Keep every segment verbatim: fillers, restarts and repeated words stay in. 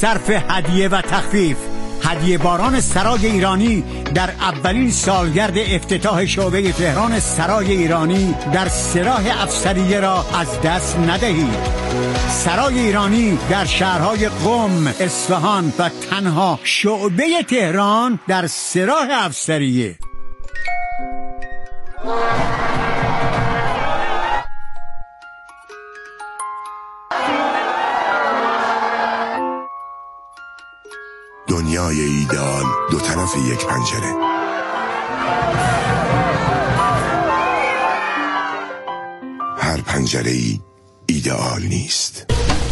صرف هدیه و تخفیف. هدیه باران سرای ایرانی در اولین سالگرد افتتاح شعبه تهران سرای ایرانی در سراح افسریه را از دست ندهید. سرای ایرانی در شهرهای قم، اصفهان و تنها شعبه تهران در سراح افسریه. دنیای ایدئال دو طرف یک پنجره. هر پنجره ای ایدئال نیست.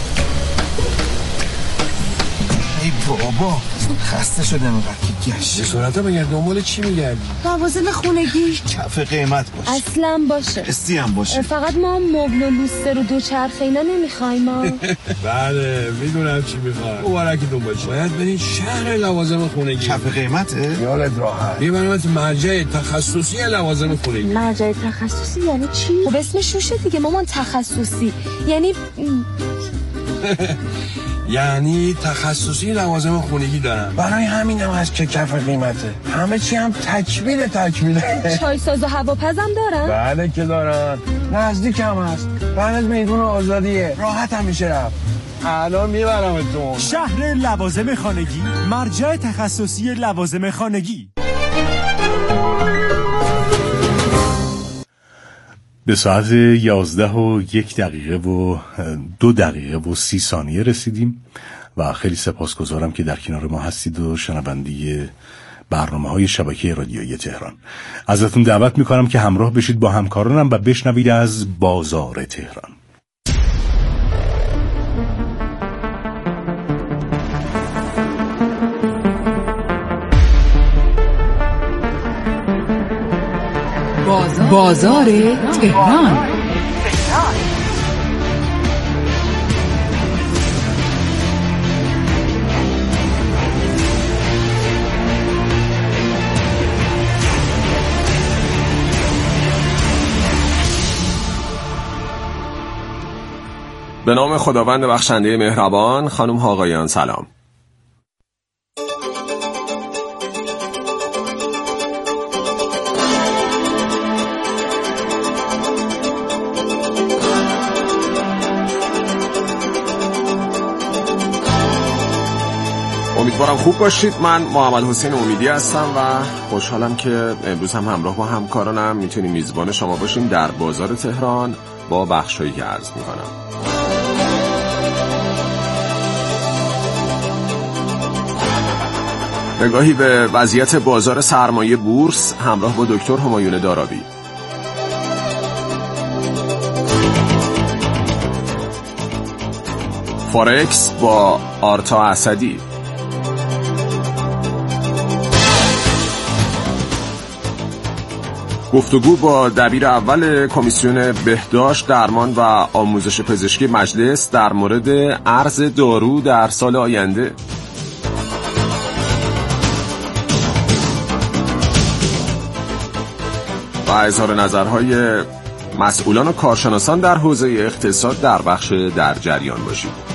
ای بابا خسته شدم اینقدر که گشت. بسرعتا بگرد دنبال چی میگردی؟ لوازم خونگی. کف قیمت باشه. اصلا باشه. استی هم باشه. فقط ما مبل و لوستر و دوچرخه اینا نمیخوایم ما. بله میدونم چی میخوای. مبارکی دنبال چی؟ باید برین شهر لوازم خونگی. کف قیمته؟ یالت راحت. یه برنامه مرجع تخصصی لوازم خونگی. مرجع تخصصی یعنی چی؟ خب اسمش روشه دیگه مامان، تخصصی. یعنی یعنی تخصصی لوازم خونگی دارن. برای همین هم هست که کف قیمته. همه چی هم تکمیل تکمیله. چای ساز و هواپزم دارن؟ بله که دارن. نزدیک هم هست. بعد میدون آزادیه. راحت هم میشه رفت. الان میبرمتون. شهر لوازم خانگی، مرجع تخصصی لوازم خانگی. به ساعت یازده و یک دقیقه و دو دقیقه و سی ثانیه رسیدیم و خیلی سپاسگزارم که در کنار ما هستید و شنوندی برنامه های شبکه رادیویی تهران. ازتون دعوت میکنم که همراه بشید با همکارانم و بشنوید از بازار تهران. بازار, بازار تهران. به نام خداوند بخشنده مهربان. خانم ها آقایان سلام. امیدوارم خوب باشید. من محمد حسین امیدی هستم و خوشحالم که امروز هم همراه با همکارانم میتونیم میزبان شما باشیم در بازار تهران با بخشایی که عرض میکنم. نگاهی به وضعیت بازار سرمایه بورس همراه با دکتر همایون دارابی. فارکس با آرتا اسدی. گفتگو با دبیر اول کمیسیون بهداشت، درمان و آموزش پزشکی مجلس در مورد ارز دارو در سال آینده. و اظهار نظرهای مسئولان و کارشناسان در حوزه اقتصاد در بخش در جریان باشید.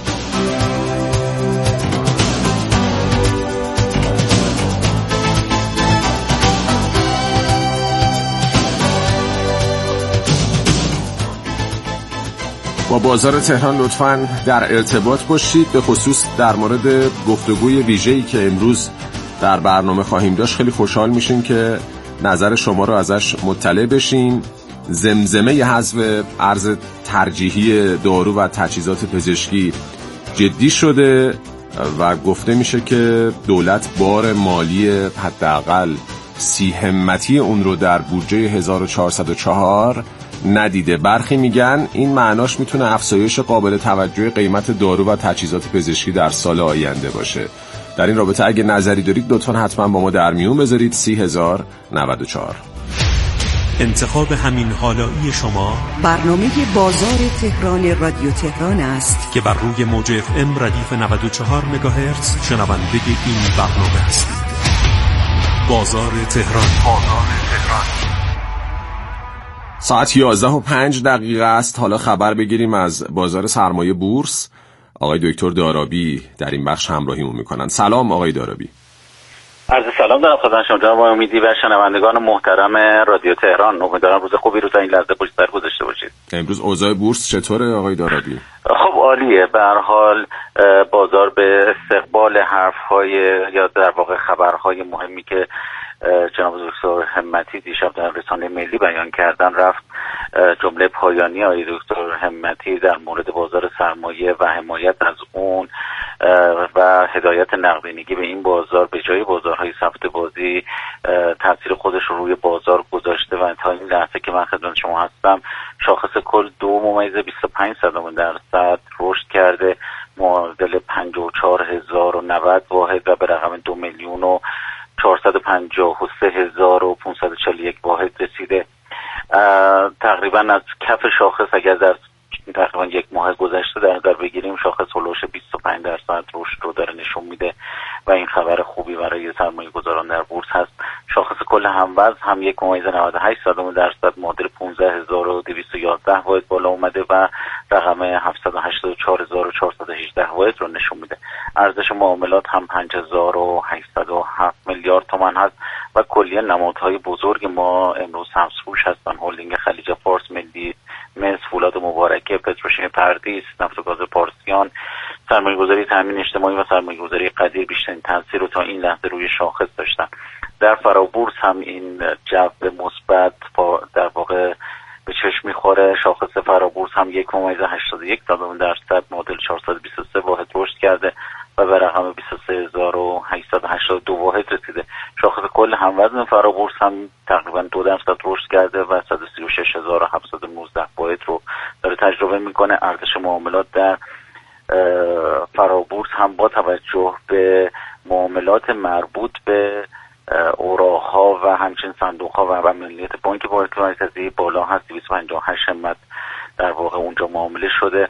با بازار تهران لطفاً در ارتباط باشید، به خصوص در مورد گفتگوی ویژه‌ای که امروز در برنامه خواهیم داشت. خیلی خوشحال میشیم که نظر شما رو ازش مطلع بشیم. زمزمه حذف ارز ترجیحی دارو و تجهیزات پزشکی جدی شده و گفته میشه که دولت بار مالی حداقل سی همتی اون رو در بودجه هزار و چهارصد و چهار ندیده. برخی میگن این معناش میتونه افزایش قابل توجه قیمت دارو و تجهیزات پزشکی در سال آینده باشه. در این رابطه اگه نظری دارید لطفاً حتما با ما در میون بذارید. سی هزار و نود و چهار. انتخاب همین حالایی شما برنامه بازار تهران رادیو تهران است که بر روی موج اف ام ردیف نود و چهار مگاهرتز شنونده این برنامه هستید. بازار تهران. بازار تهران. ساعت یازده و پنج دقیقه است. حالا خبر بگیریم از بازار سرمایه بورس. آقای دکتر دارابی در این بخش همراهیمون میکنن. سلام آقای دارابی. عرض سلام دارم خدمت شما جناب امیدی و شنوندگان محترم رادیو تهران. امیدوارم روز خوبی رو تا این لحظه پشت سر گذاشته باشید. امروز اوضاع بورس چطوره آقای دارابی؟ خب عالیه. به هر حال بازار به استقبال حرف‌های یا در واقع خبرهای مهمی که جناب دکتر همتی دیشب در رسانه ملی بیان کردن رفت. جمله پایانی آقای دکتر همتی در مورد بازار سرمایه و حمایت از اون و هدایت نقدینگی به این بازار به جای بازارهای سفت بازی تاثیر خودش رو روی بازار گذاشته و تا این لحظه که من خدمت شما هستم شاخص کل دو ممیز بیست و پنج صدم درصد رشد کرده، معادل پنجاه و چهار هزار و نود واحد و به رقم دو میلیون و چهارصد و پنجاه و سه هزار و پانصد و چهل و یک واحد رسیده. تقریبا از کف شاخص اگر در تقریبا یک ماه گذشته در نظر بگیریم شاخص هولوش بیست و پنج درصد رشد رو داره نشون میده و این خبر خوبی برای سرمایه گذاران در بورس هست. شاخص کل هموزن هم یک ممیز نود و هشت صدم درصد معادل پانزده هزار و دویست و یازده واحد بالا اومده و رقم هفتصد و هشتاد و چهار هزار و چهارصد و هجده واحد رو نشون میده. ارزش معاملات هم پنج هزار و هشتصد و هفت میلیارد تومان هست و کلیه نمادهای بزرگ ما امروز سبزفروش هستن: هلدینگ خلیج فارس، ملی مس، فولاد مبارکه، پتروشیمی پردیس، نفت و گاز پارسیان، سرمایه‌گذاری تامین اجتماعی و سرمایه‌گذاری قدیر بیشترین تاثیر رو تا این لحظه روی شاخص داشتن. در فرابورس هم این جو مثبت در واقع به چشم می‌خوره. شاخص فرابورس هم یک ممیز هشتاد و یک درصد معادل چهارصد و بیست و سه واحد رشد کرده و به رقم بیست و سه هزار و هشتصد و هشتاد و دو واحد رسیده. شاخص کل هموزن فرابورس هم تقریبا دو درصد رشد کرده و صد و سی و شش هزار و هفتصد و نوزده واحد رو داره تجربه میکنه. ارزش معاملات در فرابورس هم با توجه به معاملات مربوط به اوراق‌ها و همچنین صندوق‌ها و عملیات بانک مرکزی بالا هست. دویست و پنجاه و هشت همت در واقع اونجا معامله شده.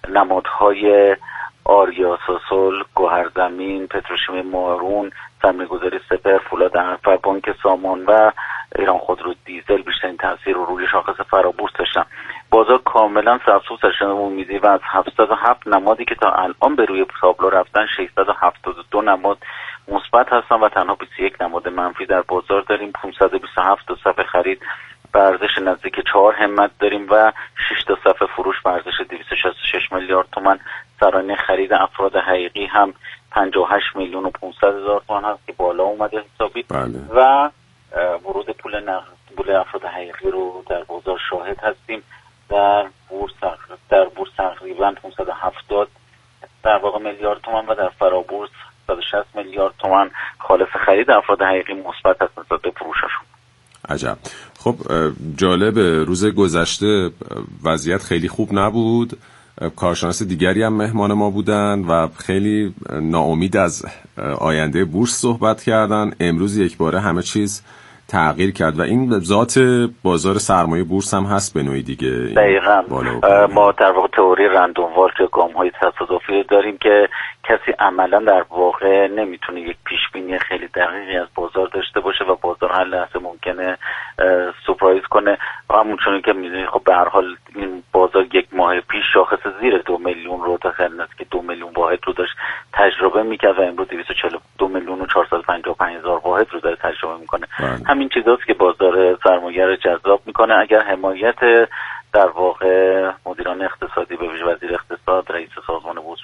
نمادهای آریا ساسول، گوهرزمین، پتروشیمی مارون، سرمایه‌گذاری سپر، فولاد انفر، بانک سامان و ایران خودرو دیزل بیشترین تاثیر رو روی شاخص فرابورس داشتن. بازار کاملا سبسوس شده امیدی و از هفتصد و هفت نمادی که تا الان به روی تابلو رفتن ششصد و هفتاد و دو نماد مثبت هستن و تنها بیست و یک نماد منفی در بازار داریم. پانصد و بیست و هفت تا صف خرید به ارزش نزدیک چهار همت داریم و شش تا صف فروش به ارزش دویست و شصت و شش میلیارد تومان. سرانه خرید افراد حقیقی هم پنجاه و هشت میلیون و پانصد هزار تومان هست که بالا اومده حسابی. بله. و ورود پول نقد پول افراد حقیقی رو در بازار شاهد هستیم. در بورس در بورس تقریبا پانصد و هفتاد در واقع میلیارد تومان و در فرابورس صد و شصت میلیارد تومان خالص خرید افراد حقیقی مثبت هست نسبت به فروششون. عجب. خب جالب، روز گذشته وضعیت خیلی خوب نبود. کارشناس دیگری هم مهمان ما بودن و خیلی ناامید از آینده بورس صحبت کردن. امروز یک باره همه چیز تغییر کرد و این ذات بازار سرمایه بورس هم هست به نوعی دیگه. دقیقاً ما در واقع تئوری رندوم والت یا گام‌های تصادفی داریم که کسی عملا در واقع نمیتونه یک پیش بینی خیلی دقیقی از بازار داشته باشه و بازار هر لحظه ممکنه سورپرایز کنه. و همونطوری که میدونید خب به هر حال این بازار یک ماه پیش شاخص زیر دو میلیون رو تخیل است که دو میلیون واحد رو داشت تجربه میکرد و امروز دویست و چهل و دو میلیون و چهارصد و پنجاه و پنج هزار واحد رو داره تجربه میکنه. همین چیزاست که بازار سرمایه رو جذاب میکنه. اگر حمایت در واقع مدیران اقتصادی به ویژه وزیر اقتصاد، رئیس سازمان بورس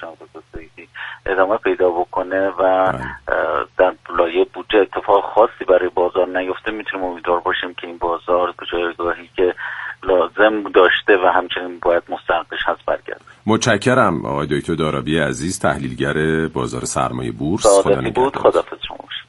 ادامه پیدا بکنه و در لایه بودجه اتفاق خاصی برای بازار نیفته میتونیم امیدوار باشیم که این بازار به جایگاهی که لازم داشته و همچنین باید مستحقش هست برگرده. متشکرم آقای دکتر دارابی عزیز، تحلیلگر بازار سرمایه بورس. خدا بود. خداحافظ شما باشید.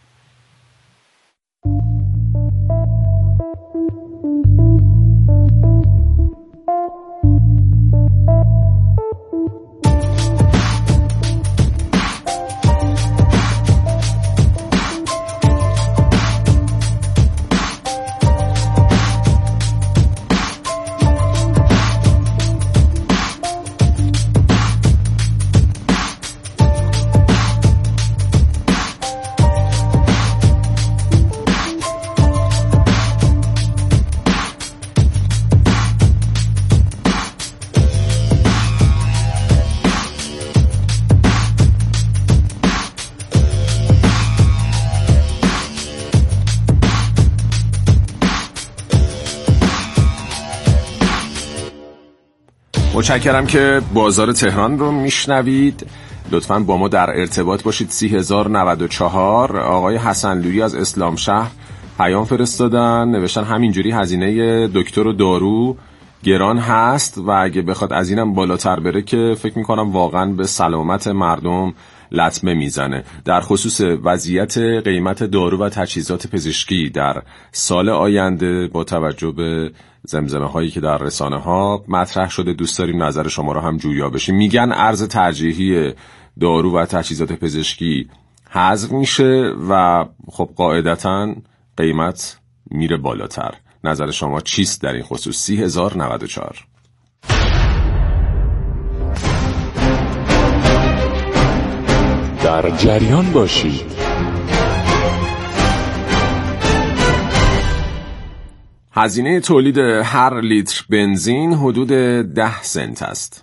متشکرم که بازار تهران رو میشنوید. لطفاً با ما در ارتباط باشید. سی هزار و نود و چهار. آقای حسن لویی از اسلام شهر پیام فرستادن، نوشتن همینجوری هزینه دکتر و دارو گران هست و اگه بخواد از اینم بالاتر بره که فکر میکنم واقعاً به سلامت مردم لطمه میزنه. در خصوص وضعیت قیمت دارو و تجهیزات پزشکی در سال آینده با توجه به زمزمه هایی که در رسانه ها مطرح شده، دوست داریم نظر شما رو هم جویا بشیم. میگن ارز ترجیحی دارو و تجهیزات پزشکی حذف میشه و خب قاعدتاً قیمت میره بالاتر. نظر شما چیست در این خصوص؟ سی هزار و نود و چهار. در جریان باشید. هزینه تولید هر لیتر بنزین حدود ده سنت است.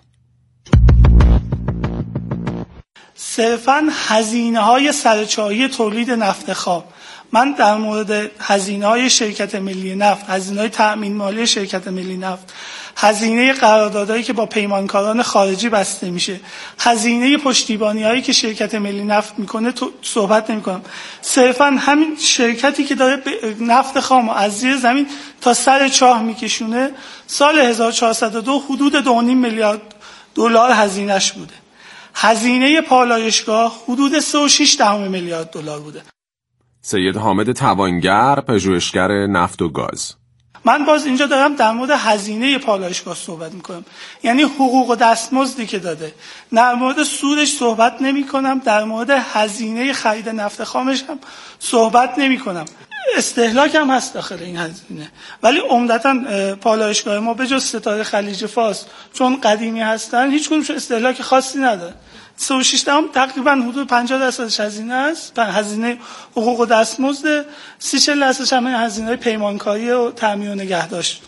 صرفاً هزینه های سرچاهی تولید نفت خام. من در مورد هزینه های شرکت ملی نفت، هزینه های تأمین مالی شرکت ملی نفت، هزینه قراردادهایی که با پیمانکاران خارجی بسته میشه، هزینه پشتیبانی هایی که شرکت ملی نفت میکنه تو صحبت نمی کنم. صرفاً همین شرکتی که داره نفت خام از زیر زمین تا سر چاه میکشونه سال هزار و چهارصد و دو حدود دو و نیم میلیارد دلار هزینهش بوده. هزینه پالایشگاه حدود سه و شش دهم میلیارد دلار بوده. سید حامد توانگر، پژوهشگر نفت و گاز: من باز اینجا دارم در مورد هزینه پالایشگاه صحبت میکنم، یعنی حقوق و دستمزدی که داده. در مورد سودش صحبت نمی کنم، در مورد هزینه خرید نفت خامش هم صحبت نمی کنم. استهلاک هم هست داخل این هزینه، ولی عمدتاً پالایشگاه ما به جز ستاره خلیج فارس چون قدیمی هستن هیچ کدومش استهلاک خاصی نداره. سه و شش دهم تقریبا حدود پنجاه درصدش هزینه است، هزینه حقوق و دستمزد. سی چهل درصدش هم هزینه پیمانکاری و تامین و نگهداشت.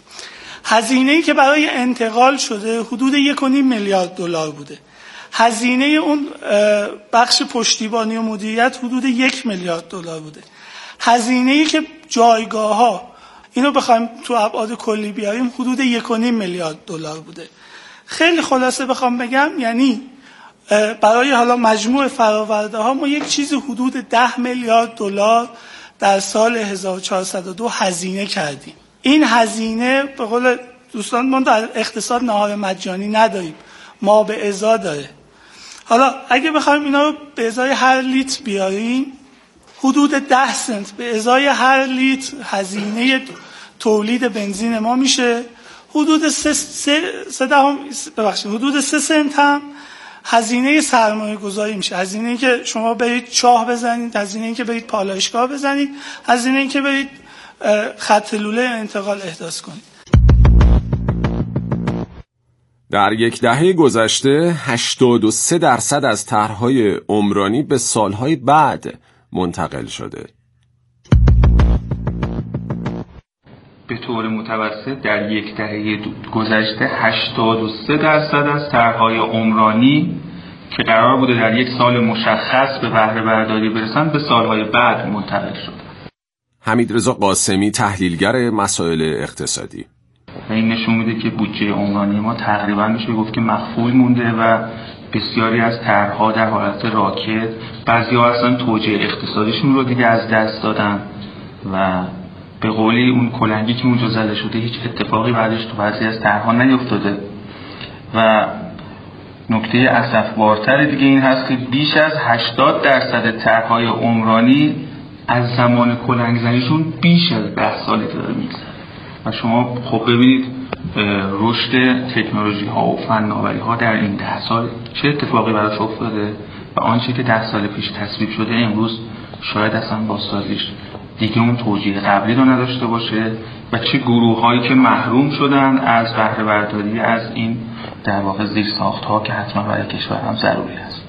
هزینه‌ای که برای انتقال شده حدود یک و نیم میلیارد دلار بوده. هزینه اون بخش پشتیبانی و مدیریت حدود یک میلیارد دلار بوده. هزینه‌ای که جایگاه‌ها اینو بخوایم تو ابعاد کلی بیاریم حدود یک و نیم میلیارد دلار بوده. خیلی خلاصه بخوام بگم، یعنی برای حالا مجموع فراورده ها ما یک چیز حدود ده میلیارد دلار در سال هزار و چهارصد و دو هزینه کردیم. این هزینه به قول دوستان ما در اقتصاد نهار مجانی نداریم، ما به ازا داره. حالا اگه بخوایم اینا رو به ازای هر لیتر بیاریم حدود ده سنت به ازای هر لیتر هزینه تولید بنزین ما میشه. حدود سه سه سه دهم ببخشید حدود سه سنت هم هزینه سرمایه گذاری میشه. هزینه این که شما برید چاه بزنید، هزینه این که برید پالایشگاه بزنید، هزینه این که برید خط لوله انتقال احداث کنید. در یک دهه گذشته هشتاد و سه درصد از طرح‌های عمرانی به سالهای بعد منتقل شده. به طور متوسط در یک دهه گذشته هشتاد و سه درصد از طرح‌های عمرانی که قرار بوده در یک سال مشخص به بهره برداری برسند به سالهای بعد منتقل شد. حمیدرضا قاسمی، تحلیلگر مسائل اقتصادی: این نشون میده که بودجه عمرانی ما تقریبا میشه گفت که مخفول مونده و بسیاری از طرح‌ها در حالت راکد، بعضی‌ها اصلا توجیه اقتصادیشون رو دیگه از دست دادن و به قولی اون کلنگی که اونجا زده شده هیچ اتفاقی بعدش تو بعضی از طرح‌ها نیفتاده. و نکته اسفبارتر دیگه این هست که بیش از هشتاد درصد طرح‌های عمرانی از زمان کلنگزنیشون بیش از ده ساله داره میگذره و شما خب ببینید رشد تکنولوژی ها و فناوری ها در این ده سال چه اتفاقی براش افتاده و آنچه که ده سال پیش تصویب شده امروز شاید اصلا بازسازیش دیگه اون توجیه قبلی رو نداشته باشه و چه گروه هایی که محروم شدن از بهره برداری از این در واقع زیرساخت ها که حتما برای کشور هم ضروری است.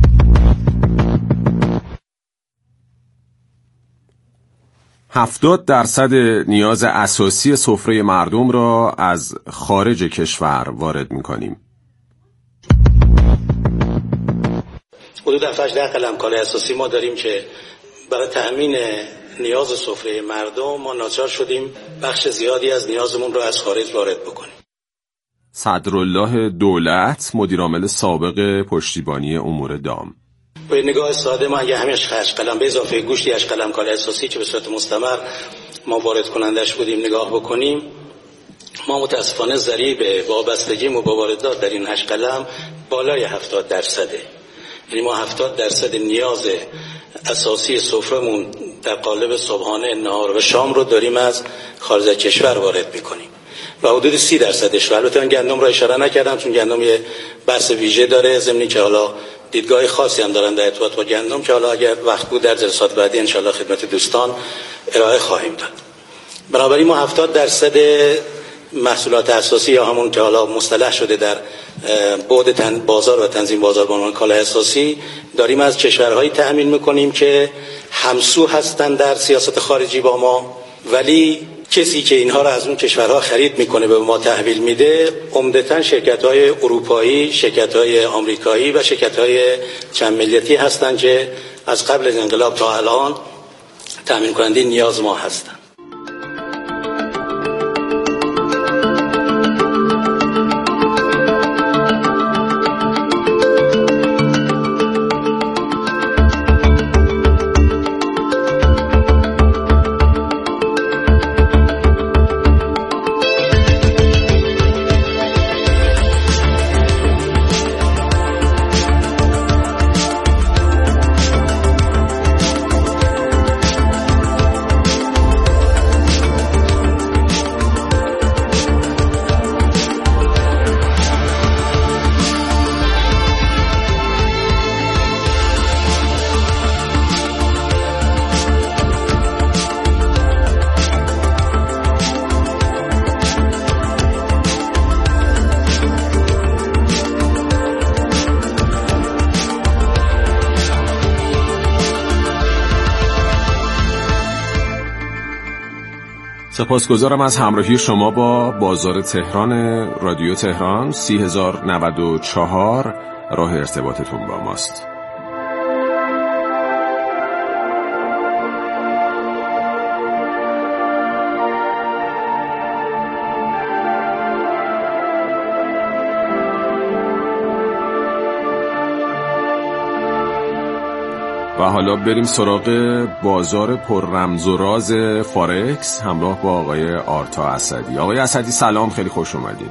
هفتاد درصد نیاز اساسی سفره مردم را از خارج کشور وارد می‌کنیم. حدود هفت قلمکان اساسی ما داریم که برای تأمین نیاز سفره مردم ما ناچار شدیم بخش زیادی از نیازمون رو از خارج وارد بکنیم. صدرالله دولت، مدیرعامل سابق پشتیبانی امور دام. با نگاه ساده ما اگه همش اشقلم به اضافه گوشتی اشقلم کالای اساسی که به صورت مستمر ما وارد کنندش بودیم نگاه بکنیم، ما متاسفانه ضریب وابستگی و با واردات در این اشقلم بالای هفتاد درصده. یعنی ما هفتاد درصد نیاز اساسی سفرمون در قالب صبحانه، نهار و شام رو داریم از خارج از کشور وارد میکنیم و حدود سی درصدش رو، البته من گندم رو اشاره نکردم چون گندم یه بحث ویژه داره، ضمنی که حالا دیدگاه خاصی هم دارن در ارتباط با گندم که حالا اگر وقت بود در جلسات بعدی انشالله خدمت دوستان ارائه خواهیم داد. بنابراین ما هفتاد درصد محصولات اساسی یا همون که حالا مصطلح شده در بعد بازار و تنظیم بازار به عنوان کالای اساسی داریم از کشورهایی تأمین میکنیم که همسو هستن در سیاست خارجی با ما، ولی کسی که اینها را از اون کشورها خرید میکنه به ما تحویل میده عمدتاً شرکت‌های اروپایی، شرکت‌های آمریکایی و شرکت‌های چند ملیتی هستند که از قبل از انقلاب تا الان تأمین کننده نیاز ما هستند. سپاسگزارم از همراهی شما با بازار تهران رادیو تهران. سی هزار و نود و چهار راه ارتباطتون با ماست. و حالا بریم سراغ بازار پر رمز و راز فارکس همراه با آقای آرتا اسدی. آقای اسدی سلام، خیلی خوش اومدید.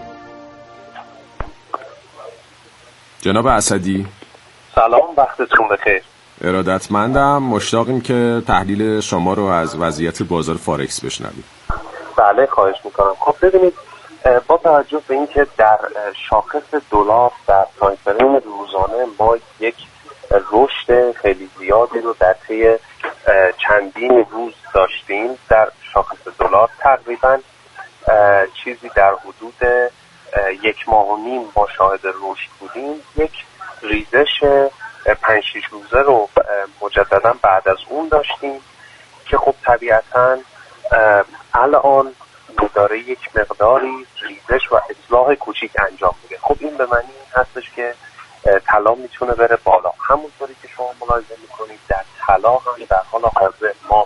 جناب اسدی سلام، وقتتون بخیر. ارادتمندم، مشتاقیم که تحلیل شما رو از وضعیت بازار فارکس بشنویم. بله خواهش میکنم. خب ببینید، با توجه به اینکه در شاخص دلار در تایم‌فریم روزانه ما یک رشد خیلی زیادی رو در طی چندین روز داشتیم در شاخص دلار، تقریبا چیزی در حدود یک ماه و نیم ما شاهد رشد بودیم. یک ریزش پنج شش روزه رو مجددا بعد از اون داشتیم که خب طبیعتا الان داره یک مقداری ریزش و اصلاح کوچیک انجام میده. خب این به معنی هستش که طلا میتونه بره بالا. همونطوری که شما ملاحظه میکنید در طلا هم در حال حاضر ما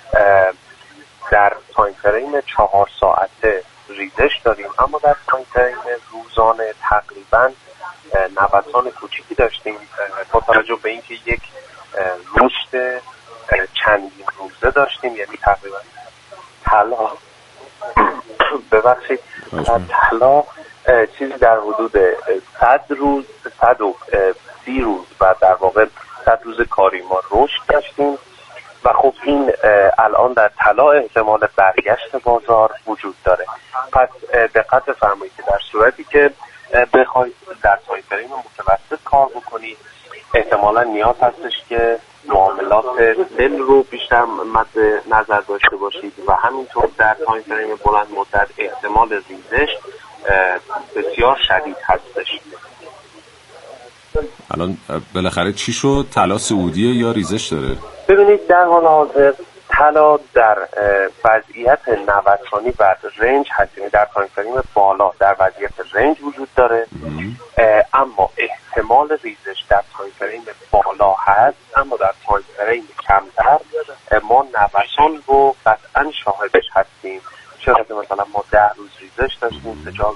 در تایم فریم چهار ساعته ریزش داریم، اما در تایم فریم روزانه تقریبا نوسان کوچیکی داشتیم با توجه به اینکه یک رشد چندین روزه داشتیم. یعنی تقریبا طلا ببخشید طلا چیزی در حدود صد روز صد و سی روز و در واقع صد روز کاری ما رشد داشتیم و خب این الان در طلا احتمال برگشت بازار وجود داره. پس دقت بفرمایید که در صورتی که بخواید در تایم فریم متوسط کار بکنید احتمالا نیاز هستش که معاملات سل رو بیشتر مد نظر داشته باشید و همینطور در تایم فریم بلند مدت احتمال ریزش بسیار شدید هستش. الان بالاخره چی شد؟ طلا صعودیه یا ریزش داره؟ ببینید در حال حاضر طلا در وضعیت نوسانی و رنج هست، در تایم فریم بالا در وضعیت رنج وجود داره، اما احتمال ریزش در تایم فریم بالا هست، اما در تایم فریم کمتر ما نوسان رو قطعا شاهدش هستیم. چرا که مثلا ما ده روز ریزش داشتیم، سه چهار روز رشد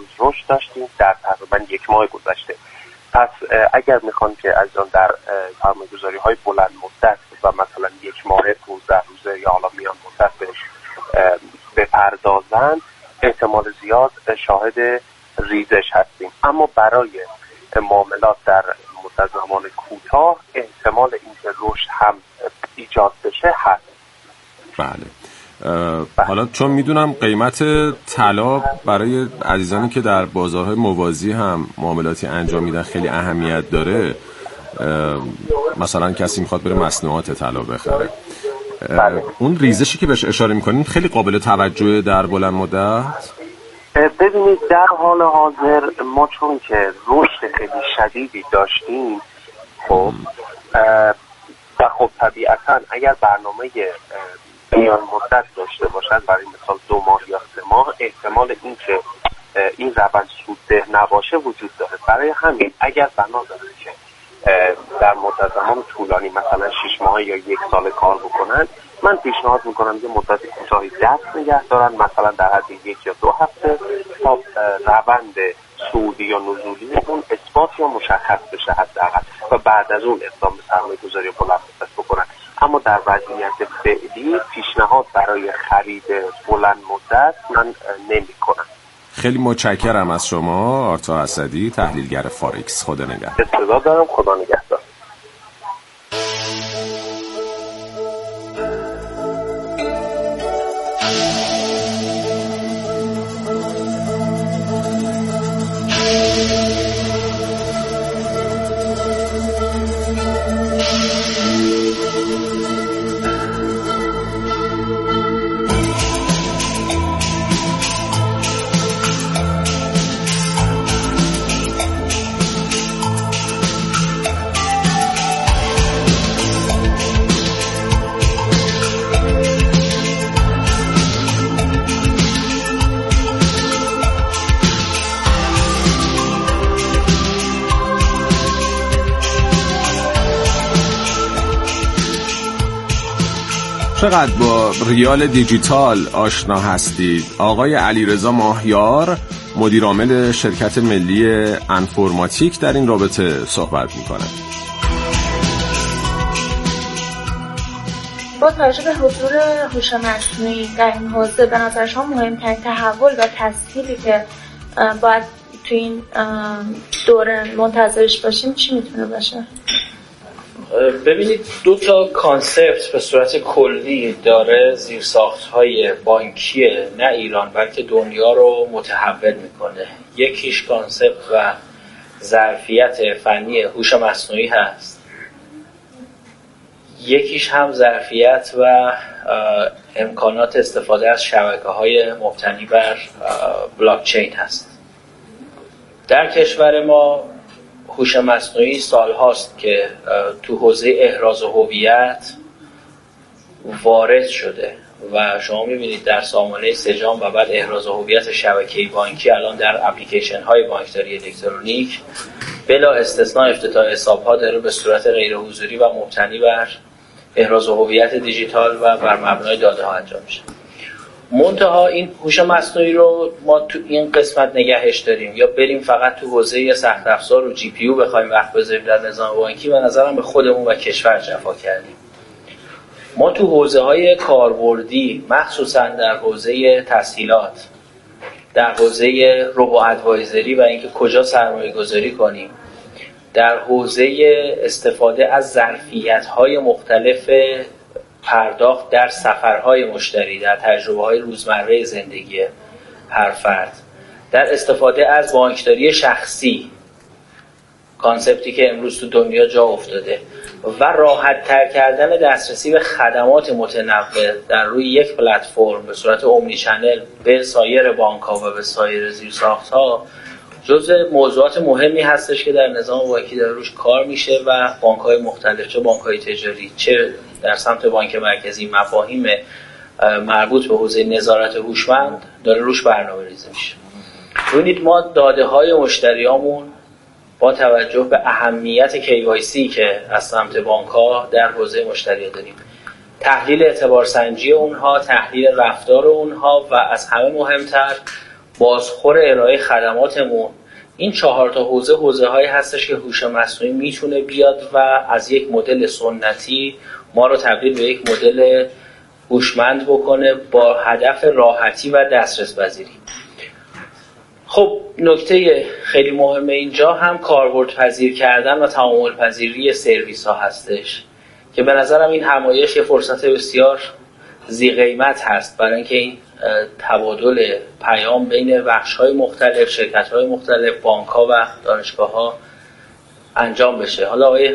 رشد داشتیم در تقریبا یک ماه گذشته. پس اگر میخوان که عزیزان در سرمایه‌گذاری های بلند مدت و مثلا یک ماه پانزده روزه یا حالا میان مدت بهش بپردازن، احتمال زیاد شاهد ریزش هستیم. اما برای معاملات در مدت زمان کوتاه احتمال اینکه رشد هم ایجاد بشه هست. بله. حالا چون میدونم قیمت طلا برای عزیزانی که در بازارهای موازی هم معاملاتی انجام میدن خیلی اهمیت داره، مثلا کسی میخواد بره مصنوعات طلا بخره، بله. اون ریزشی که بهش اشاره میکنین خیلی قابل توجه در بلند مدت؟ ببینید در حال حاضر ما چون که رشد خیلی شدیدی داشتیم، خب و خب طبیعتا اگر برنامه میان مدت داشته باشد، برای مثال دو ماه یا سه ماه، احتمال این که این روند سودده نباشه وجود داره. برای همین اگر بنا داره که در مدت زمان طولانی مثلا شش ماه یا یک سال کار بکنن، من پیشنهاد میکنم که مدت کوتاهی دست نگه دارن، مثلا در حد یک یا دو هفته تا روند صعودی یا نزولی اون اثبات یا مشخص بشه حداقل، و بعد از اون اقدام به سرمایه‌گذاری بلند مدت بکنن. اما در وضعیت فعلی پیشنهاد برای خرید بلند مدت من نمی کنم. خیلی متشکرم از شما آرتا اسدی، تحلیلگر فارکس. خدا نگهدار. استعداد دارم. خدا نگهدار. چقدر با ریال دیجیتال آشنا هستید؟ آقای علیرضا ماهیار، مدیر عامل شرکت ملی انفورماتیک، در این رابطه صحبت میکنه. با توجه به حضور هوش مصنوعی در این حوزه، به نظر شما مهمترین تحول و تسهیلی که باید تو این دوره منتظرش باشیم چی میتونه باشه؟ ببینید دو تا کانسپت به صورت کلی داره زیرساخت‌های بانکی نه ایران بلکه دنیا رو متحول میکنه. یکیش کانسپت و ظرفیت فنی هوش مصنوعی هست، یکیش هم ظرفیت و امکانات استفاده از شبکه‌های مبتنی بر بلاکچین هست. در کشور ما هوش مصنوعی سال هاست که تو حوزه احراز هویت وارد شده و شما میبینید در سامانه سجام و بعد احراز هویت شبکه‌ای بانکی الان در اپلیکیشن های بانکداری الکترونیک بلا استثناء افتتاح حساب ها داره به صورت غیر حضوری و مبتنی بر احراز هویت دیجیتال و بر مبنای داده ها انجام میشه. منتها این هوش مصنوعی رو ما تو این قسمت نگهش داریم یا بریم فقط تو حوزه سخت افزار و جی پی یو بخوایم وقت بذاریم در نظام بانکی، و نظرم به خودمون و کشور جفا کردیم. ما تو حوزه های کاربردی، مخصوصا در حوزه تسهیلات، در حوزه روبو ادوایزری و اینکه کجا سرمایه گذاری کنیم، در حوزه استفاده از ظرفیت‌های مختلف پرداخت در سفرهای مشتری، در تجربه‌های روزمره زندگی هر فرد، در استفاده از بانکداری شخصی، کانسپتی که امروز تو دنیا جا افتاده، و راحت تر کردن دسترسی به خدمات متنوع در روی یک پلتفرم به صورت اومنی چنل به سایر بانک‌ها و به سایر زیرساخت‌ها جزء موضوعات مهمی هستش که در نظام بانکی داره روش کار میشه و بانک‌های مختلف، چه بانک‌های تجاری چه در سمت بانک مرکزی، مفاهیم مربوط به حوزه نظارت هوشمند داره روش برنامه‌ریزی میشه. ببینید ما داده‌های مشتریامون با توجه به اهمیت کی وای سی که از سمت بانک‌ها در حوزه مشتری داریم، تحلیل اعتبارسنجی اونها، تحلیل رفتار اونها و از همه مهمتر بازخور ارائه خدماتمون. این چهار تا حوزه حوزه هایی هستش که هوش مصنوعی میتونه بیاد و از یک مدل سنتی ما رو تبدیل به یک مدل هوشمند بکنه با هدف راحتی و دسترس پذیری. خب نکته خیلی مهمه اینجا هم کاربرد پذیر کردن و تعامل پذیری سرویس ها هستش که به نظرم این همایش یه فرصت بسیار ذی قیمت هست برای اینکه این تبادل پیام بین بخش‌های مختلف، شرکت‌های مختلف، بانک‌ها و دانشگاه‌ها انجام بشه. حالا آقای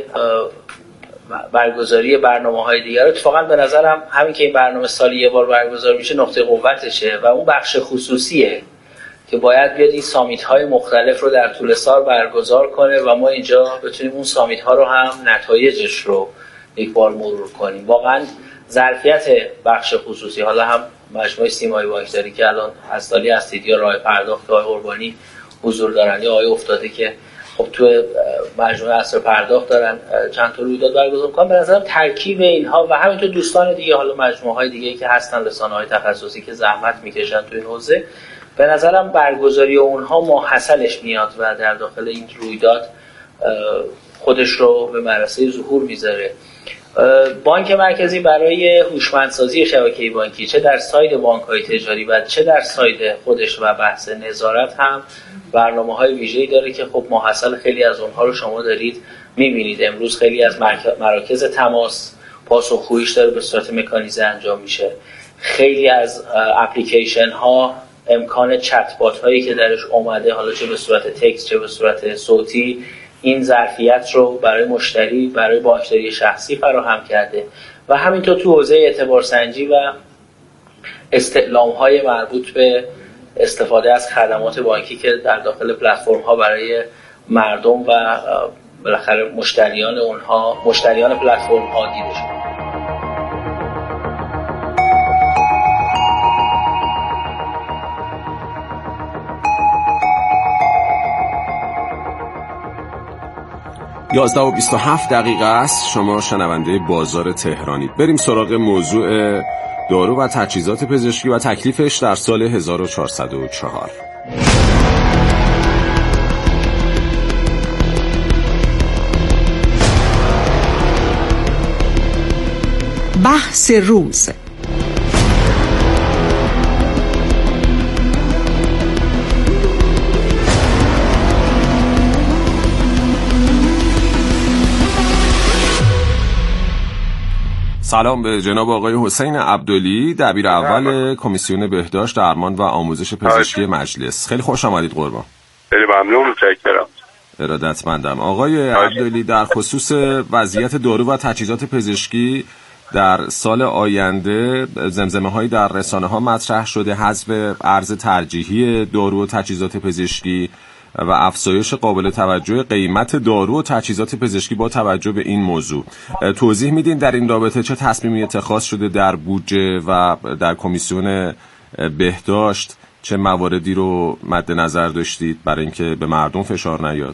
برگزاری برنامه‌های دیگر اتفاقا به نظرم همین که این برنامه سالی یه بار برگزار میشه نقطه قوتشه و اون بخش خصوصیه که باید بیاد این سامیت‌های مختلف رو در طول سال برگزار کنه و ما اینجا بتونیم اون سامیت‌ها رو هم نتایجش رو یک بار مرور کنیم. واقعا ظرفیت بخش خصوصی، حالا هم مجموعه سیمایی بانکداری که الان هستالی هستید یا راه پرداخت آقای قربانی حضور دارن یا آقای افتاده که خب تو مجموعه اصر پرداخت دارن چند تا رویداد برگزار می‌کنن، به نظرم ترکیب اینها و همینطور دوستان دیگه، حالا مجموعه‌های دیگه‌ای که هستن رسانه‌های تخصصی که زحمت می‌کشن تو این حوزه، به نظرم برگزاری اونها ماحصلش میاد و در داخل این رویداد خودش رو به مرحله ظهور میذاره. بانک مرکزی برای هوشمندسازی شبکه بانکی چه در ساید بانک‌های تجاری و چه در ساید خودش و بحث نظارت هم برنامه‌های ویژه‌ای داره که خب ماحصل خیلی از اونها رو شما دارید می‌بینید. امروز خیلی از مراکز تماس پاسخگوییش داره به صورت مکانیزه انجام میشه. خیلی از اپلیکیشن ها امکان چت بات هایی که درش اومده، حالا چه به صورت تکست چه به صورت صوتی، این ظرفیت رو برای مشتری، برای بانکداری شخصی فراهم کرده و همینطور تو حوزه اعتبار سنجی و استعلام های مربوط به استفاده از خدمات بانکی که در داخل پلتفرم ها برای مردم و بالاخره مشتریان اونها، مشتریان پلتفرم ها دیده شده. یازده و بیست و هفت دقیقه است. شما شنونده بازار تهرانید. بریم سراغ موضوع دارو و تجهیزات پزشکی و تکلیفش در سال هزار و چهارصد و چهار. بحث روز. سلام به جناب آقای حسین عبدلی، دبیر اول کمیسیون بهداشت، درمان و آموزش پزشکی مجلس. خیلی خوش آمدید قربان. خیلی ممنون، متشکرم. ارادتمندم. آقای عبدلی، در خصوص وضعیت دارو و تجهیزات پزشکی در سال آینده زمزمه هایی در رسانه ها مطرح شده، حذف ارز ترجیحی دارو و تجهیزات پزشکی و افزایش قابل توجه قیمت دارو و تجهیزات پزشکی با توجه به این موضوع. توضیح میدین در این رابطه چه تصمیمی اتخاذ شده در بودجه و در کمیسیون بهداشت؟ چه مواردی رو مد نظر داشتید برای اینکه به مردم فشار نیاد؟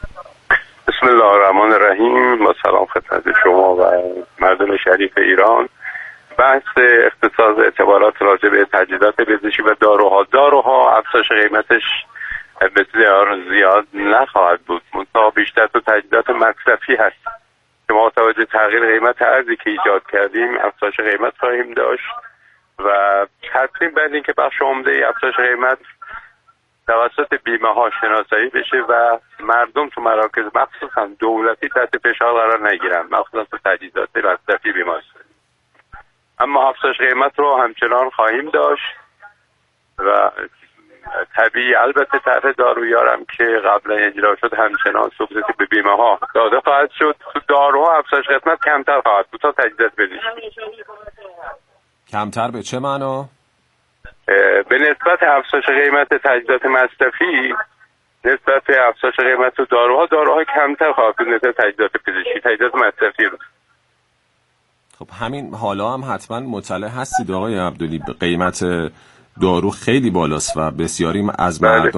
بسم الله الرحمن الرحیم. با سلام خدمت شما و مردم شریف ایران. بحث اختصاص اعتبارات راجع به تجهیزات پزشکی و داروها داروها افزایش قیمتش بسیار زیاد نخواهد بود، منتها بیشتر تو تجهیزات مصرفی هست که ما توجه تغییر قیمت ارزی که ایجاد کردیم افزایش قیمت خواهیم داشت و تصمیم بندیم که بخش عمده افزایش قیمت توسط بیمه ها شناسایی بشه و مردم تو مراکز مخصوصا دولتی تحت فشار قرار نگیرن، مخصوصا تو تجهیزات مصرفی بیمارستانی. اما افزایش قیمت رو همچنان خواهیم داشت و طبیعی البته طرح دارویارم که قبلا اجرا شد همچنان سوبسیدی به بیمه ها داده خواهد شد. تو داروها افزایش قیمت کمتر خواهد بود تا تجهیزات پزشکی. کمتر به چه معنا؟ به نسبت افزایش قیمت تجهیزات مصرفی نسبت افزایش قیمت تو داروها داروها کمتر خواهد بود نسبت تجهیزات پزشکی، تجهیزات مصرفی رو. خب همین حالا هم حتما مطلع هستید آقای عبدلی، قیمت دارو خیلی بالاست و بسیاری از مردم